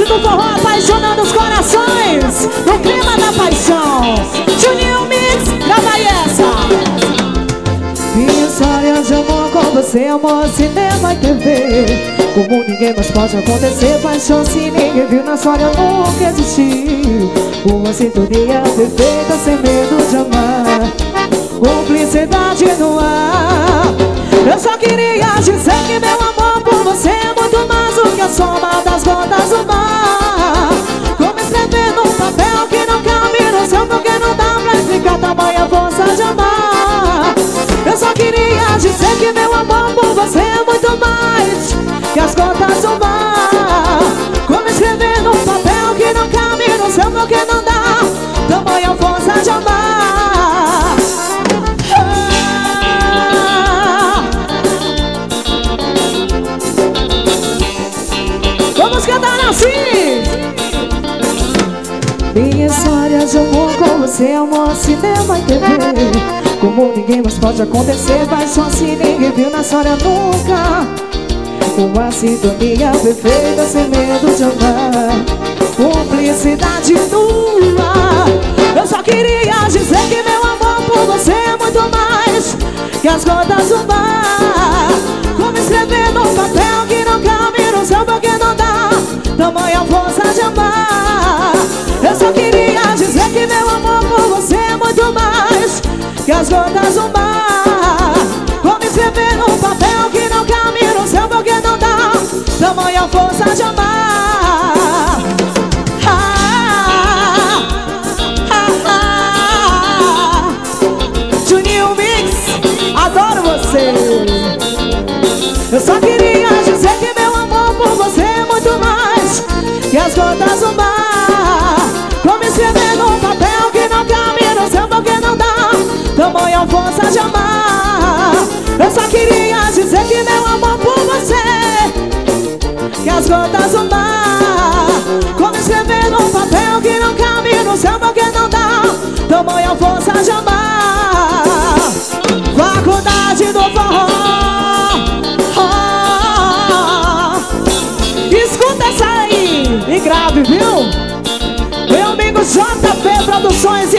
do forró apaixonando os corações no clima da paixão. Juninho Mix, grava essa. Minha história de amor com você, amor, cinema e TV. Como ninguém mais pode acontecer, paixão se ninguém viu na história nunca existiu. Uma sintonia perfeita sem medo de amar, cumplicidade no ar. Eu só queria dizer que meu amor por você é muito mais do que a soma das gotas do mar. Como escrever num papel que não cabe no céu, porque não dá pra explicar tamanha força de amar. Eu só queria dizer que meu amor por você é muito mais que as gotas do mar. Como escrever num papel que não cabe no céu, porque não dá tamanha força de amar. Vamos cantar assim. Minha história de amor com você, amor, cinema e TV. Como ninguém mais pode acontecer, vai só se ninguém viu na história nunca. Uma sintonia perfeita sem medo de amar, cumplicidade no ar. Eu só queria dizer que meu amor por você é muito mais que as gotas do mar. Como escrever num papel que não cabe no céu, porque não dá tamanha força de amar. Eu só queria dizer que meu amor por você é muito mais que as gotas do mar. Como escrever num papel que não cabe no céu, porque não dá tamanha força de amar. Juninho Mix, adoro você. Eu só queria dizer que meu amor por você é muito mais que as gotas do mar. Como escrever num papel que não cabe no céu, porque não dá tamanha força de amar. Eu só queria dizer que meu amor por você que as gotas do mar. Como escrever num papel que não cabe no céu, porque não dá tamanha força de amar. Faculdade do forró. Escuta essa aí e grave, viu? Meu amigo JP Produções e